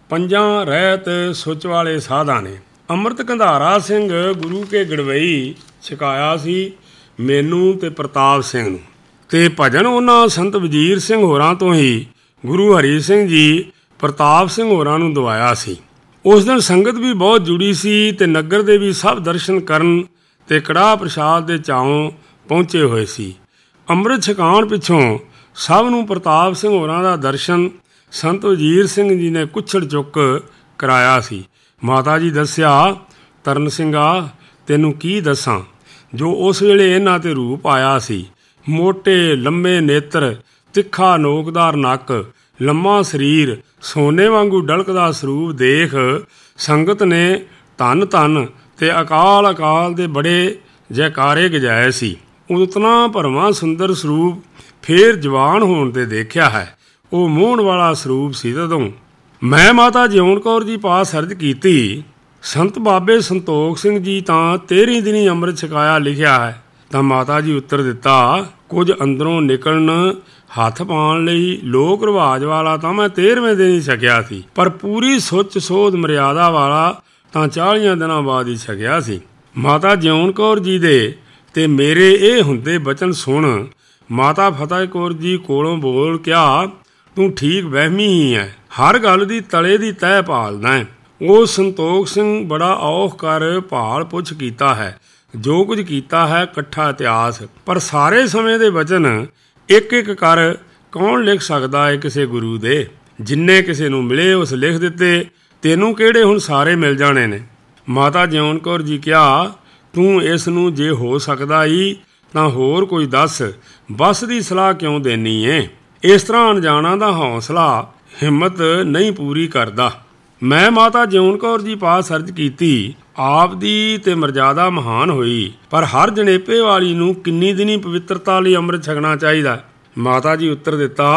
5 ਰਹਿਤ ਸੁੱਚ ਵਾਲੇ ਸਾਧਾਂ ਨੇ ਅੰਮ੍ਰਿਤ ਕੰਧਾਰਾ ਸਿੰਘ ਗੁਰੂ ਕੇ ਗੜਵਈ ਛਕਾਇਆ ਸੀ, ਮੈਨੂੰ ਤੇ ਪ੍ਰਤਾਪ ਸਿੰਘ ਨੂੰ। ਤੇ ਭਜਨ ਉਹਨਾਂ ਸੰਤ ਵਜ਼ੀਰ ਸਿੰਘ ਹੋਰਾਂ ਤੋਂ ਹੀ ਗੁਰੂ ਹਰੀ ਸਿੰਘ ਜੀ ਪ੍ਰਤਾਪ ਸਿੰਘ ਹੋਰਾਂ ਨੂੰ ਦਵਾਇਆ ਸੀ। ਉਸ ਦਿਨ ਸੰਗਤ ਵੀ ਬਹੁਤ ਜੁੜੀ ਸੀ ਤੇ ਨਗਰ ਦੇ ਵੀ ਸਭ ਦਰਸ਼ਨ ਕਰਨ ਤੇ ਕੜਾਹ ਪ੍ਰਸ਼ਾਦ ਦੇ ਚਾਉਂ ਪਹੁੰਚੇ ਹੋਏ ਸੀ। ਅੰਮ੍ਰਿਤ ਛਕਾਉਣ ਪਿੱਛੋਂ ਸਭ ਨੂੰ ਪ੍ਰਤਾਪ ਸਿੰਘ ਹੋਰਾਂ ਦਾ ਦਰਸ਼ਨ ਸੰਤ ਵਜ਼ੀਰ ਸਿੰਘ ਜੀ ਨੇ ਕੁੱਛੜ ਚੁੱਕ ਕਰਾਇਆ ਸੀ। ਮਾਤਾ ਜੀ ਦੱਸਿਆ, ਤਰਨ ਸਿੰਘਾ ਤੈਨੂੰ ਕੀ ਦੱਸਾਂ, ਜੋ ਉਸ ਵੇਲੇ ਇਹਨਾਂ ਤੇ ਰੂਪ ਆਇਆ ਸੀ। ਮੋਟੇ ਲੰਮੇ ਨੇਤਰ, ਤਿੱਖਾ ਨੋਕਦਾਰ ਨੱਕ, ਲੰਮਾ ਸਰੀਰ, ਸੋਨੇ ਵਾਂਗੂ ਡਲਕਦਾ ਸਰੂਪ ਦੇਖ ਸੰਗਤ ਨੇ ਧੰਨ ਧੰਨ ਤੇ ਅਕਾਲ ਅਕਾਲ ਦੇ ਬੜੇ ਜੈਕਾਰੇ ਗਜਾਏ ਸੀ। ਉਤਨਾ ਭਰਵਾਂ ਸੁੰਦਰ ਸਰੂਪ ਫੇਰ ਜਵਾਨ ਹੋਣ ਤੇ ਦੇਖਿਆ ਹੈ। ਉਹ ਮੋਹਣ ਵਾਲਾ ਸਰੂਪ ਸੀ। ਤਦੋਂ ਮੈਂ ਮਾਤਾ ਜਿਉਣ ਕੌਰ ਜੀ ਪਾਸ ਅਰਜ਼ ਕੀਤੀ, ਸੰਤ ਬਾਬੇ ਸੰਤੋਖ ਸਿੰਘ ਜੀ ਤਾਂ 13 ਦਿਨੀ ਅੰਮ੍ਰਿਤ ਛਕਾਇਆ ਲਿਖਿਆ ਹੈ। ਤਾਂ ਮਾਤਾ ਜੀ ਉੱਤਰ ਦਿੱਤਾ, ਕੁਝ ਅੰਦਰੋਂ ਨਿਕਲਣ ਹੱਥ ਪਾਉਣ ਲਈ ਲੋਕ ਰਿਵਾਜ ਵਾਲਾ ਤਾਂ ਮੈਂ 13ਵੇਂ ਦਿਨ ਹੀ ਛਕਿਆ ਸੀ, ਪਰ ਪੂਰੀ ਸੁੱਚ ਸੋਧ ਮਰਿਆਦਾ ਵਾਲਾ ਤਾਂ 40 ਦਿਨਾਂ ਬਾਅਦ ਹੀ ਛਕਿਆ ਸੀ। ਮਾਤਾ ਜਿਉਣ ਕੌਰ ਜੀ ਦੇ ਤੇ ਮੇਰੇ ਇਹ ਹੁੰਦੇ ਬਚਨ ਸੁਣ ਮਾਤਾ ਫਤਿਹ ਕੌਰ ਜੀ ਕੋਲੋਂ ਬੋਲ ਕਿਹਾ, ਤੂੰ ਠੀਕ ਵਹਿਮੀ ਹੀ ਹੈ, ਹਰ ਗੱਲ ਦੀ ਤਲੇ ਦੀ ਤਹਿ ਭਾਲਦਾ ਹੈ। ਉਹ ਸੰਤੋਖ ਸਿੰਘ ਬੜਾ ਔਖ ਕਰ ਭਾਲ ਪੁੱਛ ਕੀਤਾ ਹੈ, ਜੋ ਕੁਝ ਕੀਤਾ ਹੈ ਇਕੱਠਾ ਇਤਿਹਾਸ, ਪਰ ਸਾਰੇ ਸਮੇਂ ਦੇ ਵਚਨ ਇੱਕ ਇੱਕ ਕਰ ਕੌਣ ਲਿਖ ਸਕਦਾ ਹੈ ਕਿਸੇ ਗੁਰੂ ਦੇ। ਜਿੰਨੇ ਕਿਸੇ ਨੂੰ ਮਿਲੇ ਉਸ ਲਿਖ ਦਿੱਤੇ, ਤੈਨੂੰ ਕਿਹੜੇ ਹੁਣ ਸਾਰੇ ਮਿਲ ਜਾਣੇ ਨੇ। ਮਾਤਾ ਜਿਉਣ ਕੌਰ ਜੀ ਕਿਹਾ, ਤੂੰ ਇਸ ਨੂੰ ਜੇ ਹੋ ਸਕਦਾ ਹੀ ਤਾਂ ਹੋਰ ਕੋਈ ਦੱਸ, ਬਸ ਦੀ ਸਲਾਹ ਕਿਉਂ ਦੇਣੀ ਏ। ਇਸ ਤਰ੍ਹਾਂ ਅਣਜਾਣਾ ਦਾ ਹੌਸਲਾ ਹਿੰਮਤ ਨਹੀਂ ਪੂਰੀ ਕਰਦਾ। ਮੈਂ ਮਾਤਾ ਜਿਉਣ ਕੌਰ ਜੀ ਪਾਸ ਅਰਜ਼ ਕੀਤੀ, ਆਪ ਦੀ ਤੇ ਮਰਜ਼ਾਦਾ ਮਹਾਨ ਹੋਈ, ਪਰ ਹਰ ਜਣੇਪੇ ਵਾਲੀ ਨੂੰ ਕਿੰਨੀ ਦਿਨੀ ਪਵਿੱਤਰਤਾ ਲਈ ਅੰਮ੍ਰਿਤ ਛਕਣਾ ਚਾਹੀਦਾ। ਮਾਤਾ ਜੀ ਉੱਤਰ ਦਿੱਤਾ,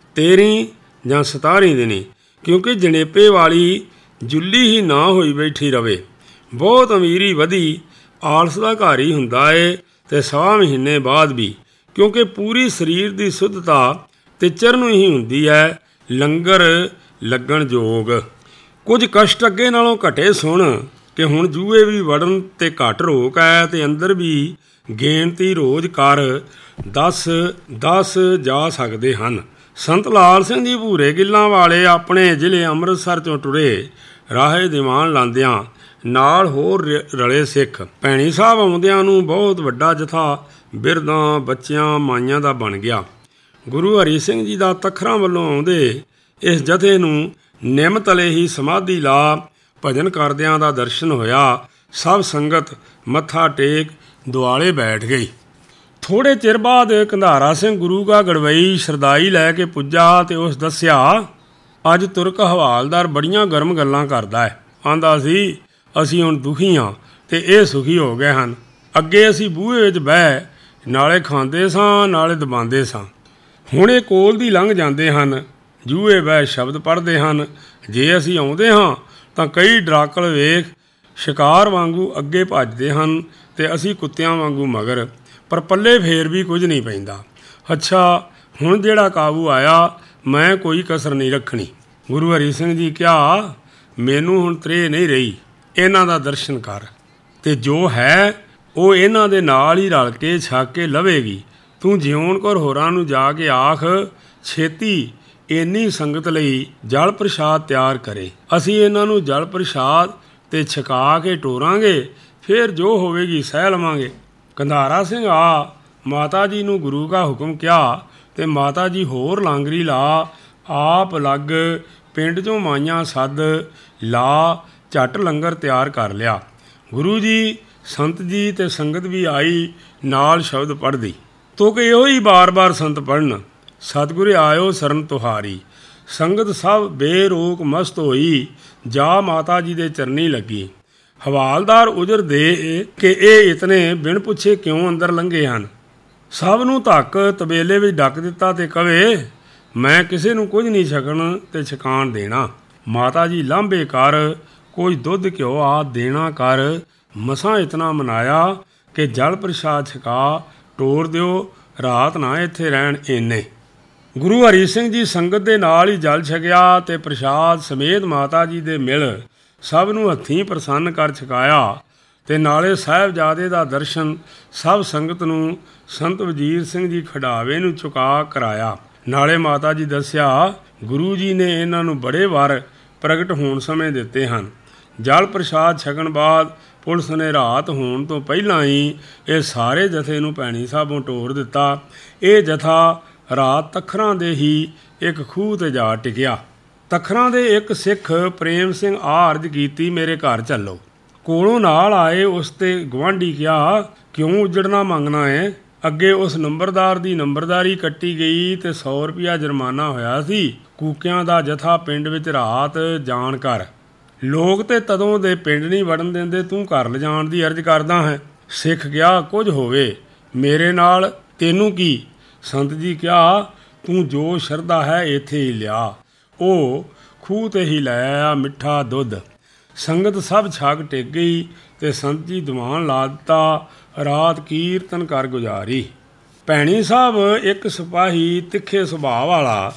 13 ਜਾਂ 17 ਦਿਨੀ, ਕਿਉਂਕਿ ਜਣੇਪੇ ਵਾਲੀ ਜੁੱਲੀ ਹੀ ਨਾ ਹੋਈ ਬੈਠੀ ਰਵੇ। ਬਹੁਤ ਅਮੀਰੀ ਵਧੀ ਆਲਸ ਦਾ ਘਰ ਹੀ ਹੁੰਦਾ ਏ ਤੇ 1.25 ਮਹੀਨੇ ਬਾਅਦ ਵੀ, ਕਿਉਂਕਿ ਪੂਰੀ ਸਰੀਰ ਦੀ ਸ਼ੁੱਧਤਾ ਤੇ ਚਰਨ ਹੀ ਹੁੰਦੀ ਹੈ ਲੰਗਰ ਲੱਗਣ ਯੋਗ। ਕੁਝ ਕਸ਼ਟ ਅੱਗੇ ਨਾਲੋਂ ਘਟੇ ਸੁਣ ਕਿ ਹੁਣ ਜੂਏ ਵੀ ਵੜਨ ਤੇ ਘੱਟ ਰੋਕ ਹੈ ਤੇ ਅੰਦਰ ਵੀ ਗਿਣਤੀ ਰੋਜ਼ ਕਰ 10 ਜਾ ਸਕਦੇ ਹਨ। ਸੰਤ ਲਾਲ ਸਿੰਘ ਜੀ ਭੂਰੇ ਗਿੱਲਾਂ ਵਾਲੇ ਆਪਣੇ ਜ਼ਿਲ੍ਹੇ ਅੰਮ੍ਰਿਤਸਰ ਚੋਂ ਟੁਰੇ ਰਾਹੇ ਦੀਵਾਨ ਲਾਉਂਦਿਆਂ ਨਾਲ ਹੋਰ ਰਲੇ ਸਿੱਖ ਭੈਣੀ ਸਾਹਿਬ ਆਉਂਦਿਆਂ ਨੂੰ ਬਹੁਤ ਵੱਡਾ ਜਥਾ ਬਿਰਦਾਂ ਬੱਚਿਆਂ ਮਾਈਆਂ ਦਾ ਬਣ ਗਿਆ। ਗੁਰੂ ਹਰੀ ਸਿੰਘ ਜੀ ਦਾ ਤਖਰਾਂ ਵੱਲੋਂ ਆਉਂਦੇ ਇਸ ਜਥੇ ਨੂੰ ਨਿੰਮ ਤਲੇ ਹੀ ਸਮਾਧੀ ਲਾ ਭਜਨ ਕਰਦਿਆਂ ਦਾ ਦਰਸ਼ਨ ਹੋਇਆ। ਸਭ ਸੰਗਤ ਮੱਥਾ ਟੇਕ ਦੁਆਲੇ ਬੈਠ ਗਈ। ਥੋੜੇ ਚਿਰ ਬਾਅਦ ਕੰਧਾਰਾ ਸਿੰਘ ਗੁਰੂ ਕਾ ਗੜਵਈ ਸ਼ਰਦਾਈ ਲੈ ਕੇ ਪੁੱਜਾ ਤੇ ਉਸ ਦੱਸਿਆ, ਅੱਜ ਤੁਰਕ ਹਵਾਲਦਾਰ ਬੜੀਆਂ ਗਰਮ ਗੱਲਾਂ ਕਰਦਾ ਹੈ। ਆਂਦਾ ਸੀ ਅਸੀਂ ਹੁਣ ਦੁਖੀ ਹਾਂ ਤੇ ਇਹ ਸੁਖੀ ਹੋ ਗਏ ਹਨ। ਅੱਗੇ ਅਸੀਂ ਬੂਹੇ ਵਿੱਚ ਬਹਿ ਨਾਲੇ ਖਾਂਦੇ ਸਾਂ ਨਾਲੇ ਦਬਾਉਂਦੇ ਸਾਂ, ਹੁਣ ਇਹ ਕੋਲ ਦੀ ਲੰਘ ਜਾਂਦੇ ਹਨ, ਜੂਹੇ ਬਹਿ ਸ਼ਬਦ ਪੜ੍ਹਦੇ ਹਨ। ਜੇ ਅਸੀਂ ਆਉਂਦੇ ਹਾਂ ਤਾਂ ਕਈ ਡਰਾਕਲ ਵੇਖ ਸ਼ਿਕਾਰ ਵਾਂਗੂ ਅੱਗੇ ਭੱਜਦੇ ਹਨ ਤੇ ਅਸੀਂ ਕੁੱਤਿਆਂ ਵਾਂਗੂ ਮਗਰ, ਪਰ ਪੱਲੇ ਫੇਰ ਵੀ ਕੁਝ ਨਹੀਂ ਪੈਂਦਾ। ਅੱਛਾ, ਹੁਣ ਜਿਹੜਾ ਕਾਬੂ ਆਇਆ ਮੈਂ ਕੋਈ ਕਸਰ ਨਹੀਂ ਰੱਖਣੀ। ਗੁਰੂ ਹਰੀ ਸਿੰਘ ਜੀ ਕਿਹਾ, ਮੈਨੂੰ ਹੁਣ ਤ੍ਰੇਹ ਨਹੀਂ ਰਹੀ, ਇਹਨਾਂ ਦਾ ਦਰਸ਼ਨ ਕਰ ਤੇ ਜੋ ਹੈ ਉਹ ਇਹਨਾਂ ਦੇ ਨਾਲ ਹੀ ਰਲ ਕੇ ਛਕ ਕੇ ਲਵੇਗੀ। ਤੂੰ ਜਿਉਣ ਕੌਰ ਹੋਰਾਂ ਨੂੰ ਜਾ ਕੇ ਆਖ, ਛੇਤੀ ਇੰਨੀ ਸੰਗਤ ਲਈ ਜਲ ਪ੍ਰਸ਼ਾਦ ਤਿਆਰ ਕਰੇ। ਅਸੀਂ ਇਹਨਾਂ ਨੂੰ ਜਲ ਪ੍ਰਸ਼ਾਦ ਤੇ ਛਕਾ ਕੇ ਟੋਰਾਂਗੇ, ਫਿਰ ਜੋ ਹੋਵੇਗੀ ਸਹਿ ਲਵਾਂਗੇ। ਕੰਧਾਰਾ ਸਿੰਘ ਆ ਮਾਤਾ ਜੀ ਨੂੰ ਗੁਰੂ ਕਾ ਹੁਕਮ ਕਿਹਾ ਤੇ ਮਾਤਾ ਜੀ ਹੋਰ ਲਾਂਗਰੀ ਲਾ ਆਪ ਲੱਗ ਪਿੰਡ 'ਚੋਂ ਮਾਈਆਂ ਸੱਦ ਲਾ ਝੱਟ ਲੰਗਰ ਤਿਆਰ ਕਰ ਲਿਆ। ਗੁਰੂ ਜੀ, ਸੰਤ ਜੀ ਤੇ ਸੰਗਤ ਵੀ ਆਈ ਨਾਲ ਸ਼ਬਦ ਪੜ੍ਹਦੀ। ਤੁਕ ਇਹੋ ਹੀ ਬਾਰ-ਬਾਰ ਸੰਤ ਪੜ੍ਹਨ, ਸਤਿਗੁਰ ਆਇਓ ਸਰਨ ਤੁਹਾਰੀ। ਸੰਗਤ ਸਭ ਬੇਰੋਕ ਮਸਤ ਹੋਈ, ਜਾ ਮਾਤਾ ਜੀ ਦੇ ਚਰਨੀ ਲੱਗੀ। ਹਵਾਲਦਾਰ ਉਜਰ ਦੇ ਕਿ ਇਹ ਇਤਨੇ ਬਿਨ ਪੁੱਛੇ ਕਿਉਂ ਅੰਦਰ ਲੰਘੇ ਹਨ। ਸਭ ਨੂੰ ਧੱਕ ਤਬੇਲੇ ਵਿੱਚ ਡੱਕ ਦਿੱਤਾ ਤੇ ਕਵੇ, ਮੈਂ ਕਿਸੇ ਨੂੰ ਕੁਝ ਨਹੀਂ ਛਕਣ ਤੇ ਛਕਾਣ ਦੇਣਾ। ਮਾਤਾ ਜੀ ਲਾਂਭੇ ਕਰ, ਕੋਈ ਦੁੱਧ ਘਿਓ ਆ ਦੇਣਾ ਕਰ। ਮਸਾਂ ਇਤਨਾ ਮਨਾਇਆ ਕਿ ਜਲ ਪ੍ਰਸ਼ਾਦ ਛਕਾ ਟੋਰ ਦਿਓ, ਰਾਤ ਨਾ ਇੱਥੇ ਰਹਿਣ ਇੰਨੇ। ਗੁਰੂ ਹਰੀ ਸਿੰਘ ਜੀ ਸੰਗਤ ਦੇ ਨਾਲ ਹੀ ਜਲ ਛਕਿਆ ਤੇ ਪ੍ਰਸ਼ਾਦ ਸਮੇਤ ਮਾਤਾ ਜੀ ਦੇ ਮਿਲ ਸਭ ਨੂੰ ਹੱਥੀਂ ਪ੍ਰਸੰਨ ਕਰ ਛਕਾਇਆ ਤੇ ਨਾਲੇ ਸਾਹਿਬਜ਼ਾਦੇ ਦਾ ਦਰਸ਼ਨ ਸਭ ਸੰਗਤ ਨੂੰ ਸੰਤ ਵਜੀਰ ਸਿੰਘ ਜੀ ਖਡਾਵੇ ਨੂੰ ਚੁਕਾ ਕਰਾਇਆ। ਨਾਲੇ ਮਾਤਾ ਜੀ ਦੱਸਿਆ, ਗੁਰੂ ਜੀ ਨੇ ਇਹਨਾਂ ਨੂੰ ਬੜੇ ਵਰ ਪ੍ਰਗਟ ਹੋਣ ਸਮੇਂ ਦਿੱਤੇ ਹਨ। ਜਲ ਪ੍ਰਸ਼ਾਦ ਛਕਣ ਬਾਅਦ ਪੁਲਿਸ ਨੇ ਰਾਤ ਹੋਣ ਤੋਂ ਪਹਿਲਾਂ ਹੀ ਇਹ ਸਾਰੇ ਜਥੇ ਨੂੰ ਭੈਣੀ ਸਾਹਿਬੋਂ ਟੋਰ ਦਿੱਤਾ। ਇਹ ਜਥਾ ਰਾਤ ਤਖਰਾਂ ਦੇ ਹੀ ਇੱਕ ਖੂਹ ਤੇ ਜਾ ਟਿਕਿਆ। ਤਖਰਾਂ ਦੇ ਇੱਕ ਸਿੱਖ ਪ੍ਰੇਮ ਸਿੰਘ ਆ ਅਰਜ਼ ਕੀਤੀ, ਮੇਰੇ ਘਰ ਚੱਲੋ। ਕੋਲੋਂ ਨਾਲ ਆਏ ਉਸ ਤੇ ਗੁਆਂਢੀ ਕਿਹਾ, ਕਿਉਂ ਉਜੜਨਾ ਮੰਗਣਾ ਹੈ? ਅੱਗੇ ਉਸ ਨੰਬਰਦਾਰ ਦੀ ਨੰਬਰਦਾਰੀ ਕੱਟੀ ਗਈ ਤੇ 100 ਰੁਪਇਆ ਜੁਰਮਾਨਾ ਹੋਇਆ ਸੀ। ਕੂਕਿਆਂ ਦਾ ਜਥਾ ਪਿੰਡ ਵਿੱਚ ਰਾਤ ਜਾਣ ਕਰ। ਲੋਕ ਤੇ ਤਦੋਂ ਦੇ ਪਿੰਡ ਨਹੀਂ ਵੜਨ ਦਿੰਦੇ, ਤੂੰ ਘਰ ਲਿਜਾਣ ਦੀ ਅਰਜ਼ ਕਰਦਾ ਹੈ। ਸਿੱਖ ਗਿਆ, ਕੁਝ ਹੋਵੇ ਮੇਰੇ ਨਾਲ ਤੈਨੂੰ ਕੀ? ਸੰਤ ਜੀ ਕਿਹਾ, ਤੂੰ ਜੋ ਸ਼ਰਧਾ ਹੈ ਇੱਥੇ ਹੀ ਲਿਆ। ਉਹ ਖੂਹ ਤੇ ਹੀ ਲੈ ਆਇਆ ਮਿੱਠਾ ਦੁੱਧ। ਸੰਗਤ ਸਭ ਛਕ ਟਿਕ ਗਈ ਤੇ ਸੰਤ ਜੀ ਦੀਵਾਨ ਲਾ ਦਿੱਤਾ। ਰਾਤ ਕੀਰਤਨ ਕਰ ਗੁਜ਼ਾਰੀ। ਭੈਣੀ ਸਾਹਿਬ ਇੱਕ ਸਿਪਾਹੀ ਤਿੱਖੇ ਸੁਭਾਅ ਵਾਲਾ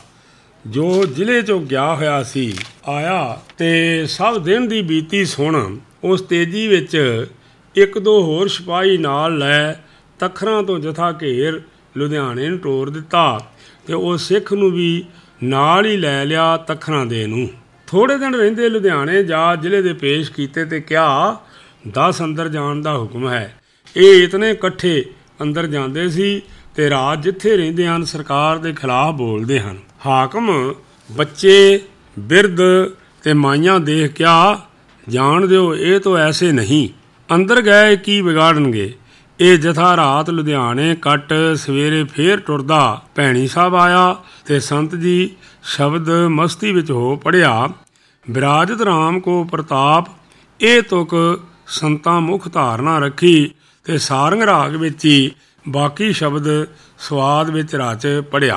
ਜੋ ਜ਼ਿਲ੍ਹੇ 'ਚੋਂ ਗਿਆ ਹੋਇਆ ਸੀ ਆਇਆ ਤੇ ਸਭ ਦਿਨ ਦੀ ਬੀਤੀ ਸੁਣ ਉਸ ਤੇਜ਼ੀ ਵਿੱਚ ਇੱਕ ਦੋ ਹੋਰ ਸਿਪਾਹੀ ਨਾਲ ਲੈ ਤਖਰਾਂ ਤੋਂ ਜਥਾ ਘੇਰ ਲੁਧਿਆਣੇ ਨੂੰ ਟੋਰ ਦਿੱਤਾ ਤੇ ਉਹ ਸਿੱਖ ਨੂੰ ਵੀ ਨਾਲ ਹੀ ਲੈ ਲਿਆ ਤਖਰਾਂ ਦੇ ਨੂੰ। ਥੋੜੇ ਦਿਨ ਰਹਿੰਦੇ ਲੁਧਿਆਣੇ ਜਾ ਜ਼ਿਲ੍ਹੇ ਦੇ ਪੇਸ਼ ਕੀਤੇ ਤੇ ਕਿਹਾ, 10 ਅੰਦਰ ਜਾਣ ਦਾ ਹੁਕਮ ਹੈ। ਇਹ ਇਤਨੇ ਇਕੱਠੇ ਅੰਦਰ ਜਾਂਦੇ ਸੀ ਤੇ ਰਾਤ ਜਿੱਥੇ ਰਹਿੰਦੇ ਹਨ ਸਰਕਾਰ ਦੇ ਖਿਲਾਫ ਬੋਲਦੇ ਹਨ। ਹਾਕਮ ਬੱਚੇ ਬਿਰਧ ਤੇ ਮਾਈਆਂ ਦੇਖ ਕਿਹਾ, ਜਾਣ ਦਿਓ, ਇਹ ਤਾਂ ਐਸੇ ਨਹੀਂ। ਅੰਦਰ ਗਏ ਕੀ ਵਿਗਾੜਨਗੇ। ਇਹ ਜਥਾ ਰਾਤ ਲੁਧਿਆਣੇ ਕੱਟ ਸਵੇਰੇ ਫੇਰ ਟੁਰਦਾ ਭੈਣੀ ਸਾਹਿਬ ਆਇਆ ਤੇ ਸੰਤ ਜੀ ਸ਼ਬਦ ਮਸਤੀ ਵਿੱਚ ਹੋ ਪੜਿਆ, ਬਿਰਾਜਤ ਰਾਮ ਕੋ ਪ੍ਰਤਾਪ। ਇਹ ਤੁਕ ਸੰਤਾਂ ਮੁੱਖ ਧਾਰਨਾ ਰੱਖੀ ਤੇ ਸਾਰੰਗ ਰਾਗ ਵਿੱਚ ਹੀ ਬਾਕੀ ਸ਼ਬਦ ਸਵਾਦ ਵਿੱਚ ਰਚ ਪੜਿਆ।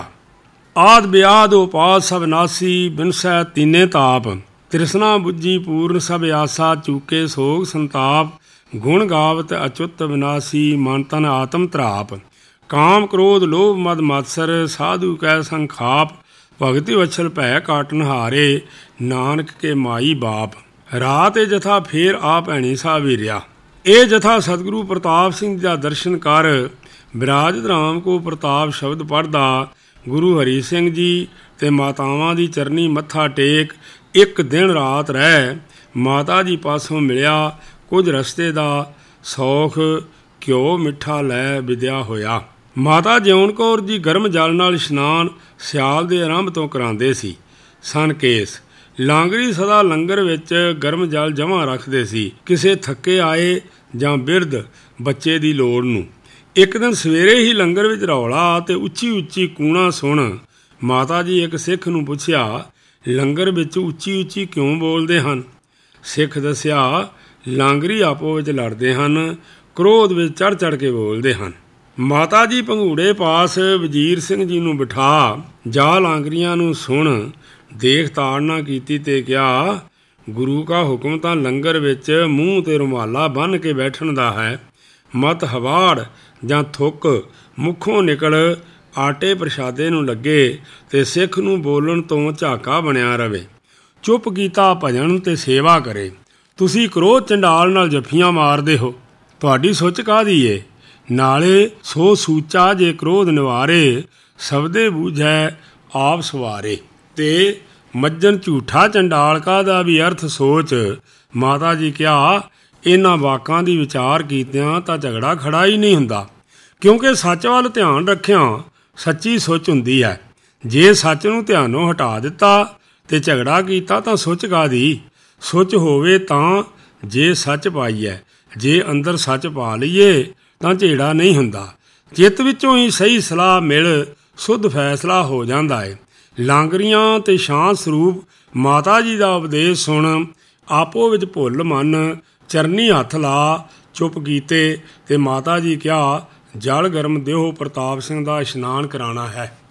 ਆਦ ਬਿਆਦ ਉਪਾਦ ਸਭ ਨਾਸੀ, ਬਿਨਸੈ ਤੀਨੇ ਤਾਪ। ਤ੍ਰਿਸ਼ਨਾ ਬੁੱਝੀ ਪੂਰਨ ਸਭ ਆਸਾ, ਚੂਕੇ ਸੋਗ ਸੰਤਾਪ। ਗੁਣ ਗਾਵਤ ਅਚੁੱਤ ਵਿਨਾਸੀ, ਮਨ ਤਨ ਆਤਮ ਧਰਾਪ। ਕਾਮ ਕ੍ਰੋਧ ਲੋਭ ਮਦ ਮਤਸਰ, ਸਾਧੂ ਕੈ ਸੰਖਾਪ। ਭਗਤੀ ਵਛਲ ਭੈ ਕਾਟਨ ਹਾਰੇ, ਨਾਨਕ ਕੇ ਮਾਈ ਬਾਪ। ਰਾਤ ਇਹ ਜਥਾ ਫੇਰ ਆ ਭੈਣੀ ਸਾਹਿਬ ਹੀ ਰਿਹਾ। ਇਹ ਜਥਾ ਸਤਿਗੁਰੂ ਪ੍ਰਤਾਪ ਸਿੰਘ ਦਾ ਦਰਸ਼ਨ ਕਰ ਬਿਰਾਜਤ ਰਾਮ ਕੋ ਪ੍ਰਤਾਪ ਸ਼ਬਦ ਪੜ੍ਹਦਾ ਗੁਰੂ ਹਰੀ ਸਿੰਘ ਜੀ ਤੇ ਮਾਤਾਵਾਂ ਦੀ ਚਰਨੀ ਮੱਥਾ ਟੇਕ ਇੱਕ ਦਿਨ ਰਾਤ ਰਹਿ ਮਾਤਾ ਜੀ ਪਾਸੋਂ ਮਿਲਿਆ ਕੁਝ ਰਸਤੇ ਦਾ ਸੌਖ ਘਿਓ ਮਿੱਠਾ ਲੈ ਵਿਦਿਆ ਹੋਇਆ। ਮਾਤਾ ਜਿਉਣ ਕੌਰ ਜੀ ਗਰਮ ਜਲ ਨਾਲ ਇਸ਼ਨਾਨ ਸਿਆਲ ਦੇ ਆਰੰਭ ਤੋਂ ਕਰਾਉਂਦੇ ਸੀ ਸਨ। ਕੇਸ ਲਾਂਗਰੀ ਸਦਾ ਲੰਗਰ ਵਿੱਚ ਗਰਮ ਜਲ ਜਮ੍ਹਾਂ ਰੱਖਦੇ ਸੀ। ਕਿਸੇ ਥੱਕੇ ਆਏ ਜਾਂ ਬਿਰਧ ਬੱਚੇ ਦੀ ਲੋੜ ਨੂੰ। ਇੱਕ ਦਿਨ ਸਵੇਰੇ ਹੀ ਲੰਗਰ ਵਿੱਚ ਰੌਲਾ ਤੇ ਉੱਚੀ ਉੱਚੀ ਕੂਣਾ ਸੁਣ ਮਾਤਾ ਜੀ ਇੱਕ ਸਿੱਖ ਨੂੰ ਪੁੱਛਿਆ, ਲੰਗਰ ਵਿੱਚ ਉੱਚੀ ਉੱਚੀ ਕਿਉਂ ਬੋਲਦੇ ਹਨ? ਸਿੱਖ ਦੱਸਿਆ, ਲਾਂਗਰੀ ਆਪੋ ਵਿੱਚ ਲੜਦੇ ਹਨ, ਕ੍ਰੋਧ ਵਿੱਚ ਚੜ੍ਹ ਚੜ੍ਹ ਕੇ ਬੋਲਦੇ ਹਨ। ਮਾਤਾ ਜੀ ਭੰਗੂੜੇ ਪਾਸ ਵਜ਼ੀਰ ਸਿੰਘ ਜੀ ਨੂੰ ਬਿਠਾ ਜਾ ਲਾਂਗਰੀਆਂ ਨੂੰ ਸੁਣ ਦੇਖ ਤਾੜਨਾ ਕੀਤੀ ਤੇ ਕਿਹਾ, ਗੁਰੂ ਕਾ ਹੁਕਮ ਤਾਂ ਲੰਗਰ ਵਿੱਚ ਮੂੰਹ ਤੇ ਰੁਮਾਲਾ ਬੰਨ੍ਹ ਕੇ ਬੈਠਣ ਦਾ ਹੈ। ਮਤ ਹਵਾੜ ਜਾਂ ਥੁੱਕ ਮੁੱਖੋਂ ਨਿਕਲ ਆਟੇ ਪ੍ਰਸ਼ਾਦੇ ਨੂੰ ਲੱਗੇ ਤੇ ਸਿੱਖ ਨੂੰ ਬੋਲਣ ਤੋਂ ਝਾਕਾ ਬਣਿਆ ਰਵੇ। ਚੁੱਪ ਕੀਤਾ ਭਜਨ ਤੇ ਸੇਵਾ ਕਰੇ। ਤੁਸੀਂ ਕ੍ਰੋਧ ਚੰਡਾਲ ਨਾਲ ਜੱਫੀਆਂ ਮਾਰਦੇ ਹੋ, ਤੁਹਾਡੀ ਸੁੱਚ ਕਾਹਦੀ ਏ? ਨਾਲੇ ਸੋ ਸੂਚਾ ਜੇ ਕ੍ਰੋਧ ਨਿਵਾਰੇ, ਸਬਦੇ ਬੂਝੈ ਆਪ ਸਵਾਰੇ। ਤੇ ਮੱਜਨ ਝੂਠਾ ਚੰਡਾਲਕਾ ਦਾ ਵੀ ਅਰਥ ਸੋਚ। ਮਾਤਾ ਜੀ ਕਿਹਾ, ਇਹਨਾਂ ਵਾਕਾਂ ਦੀ ਵਿਚਾਰ ਕੀਤਿਆਂ ਤਾਂ ਝਗੜਾ ਖੜਾ ਹੀ ਨਹੀਂ ਹੁੰਦਾ, ਕਿਉਂਕਿ ਸੱਚ ਵੱਲ ਧਿਆਨ ਰੱਖਿਆਂ ਸੱਚੀ ਸੁੱਚ ਹੁੰਦੀ ਹੈ। ਜੇ ਸੱਚ ਨੂੰ ਧਿਆਨੋਂ ਹਟਾ ਦਿੱਤਾ ਤੇ ਝਗੜਾ ਕੀਤਾ ਤਾਂ ਸੁੱਚ ਕਾਹਦੀ? ਸੁੱਚ ਹੋਵੇ ਤਾਂ ਜੇ ਸੱਚ ਪਾਈਏ, ਜੇ ਅੰਦਰ ਸੱਚ ਪਾ ਲਈਏ ਤਾਂ ਝੇੜਾ ਨਹੀਂ ਹੁੰਦਾ। ਚਿੱਤ ਵਿੱਚੋਂ ਹੀ ਸਹੀ ਸਲਾਹ ਮਿਲ ਸੁੱਧ ਫੈਸਲਾ ਹੋ ਜਾਂਦਾ ਹੈ। ਲਾਂਗਰੀਆਂ ਤੇ ਸ਼ਾਂਤ ਸਰੂਪ ਮਾਤਾ ਜੀ ਦਾ ਉਪਦੇਸ਼ ਸੁਣ ਆਪੋ ਵਿੱਚ ਭੁੱਲ ਮਨ ਚਰਨੀ ਹੱਥ ਲਾ ਚੁੱਪ ਕੀਤੇ ਤੇ ਮਾਤਾ ਜੀ ਕਿਹਾ, ਜਲ ਗਰਮ ਦਿਓ, ਪ੍ਰਤਾਪ ਸਿੰਘ ਦਾ ਇਸ਼ਨਾਨ ਕਰਾਉਣਾ ਹੈ।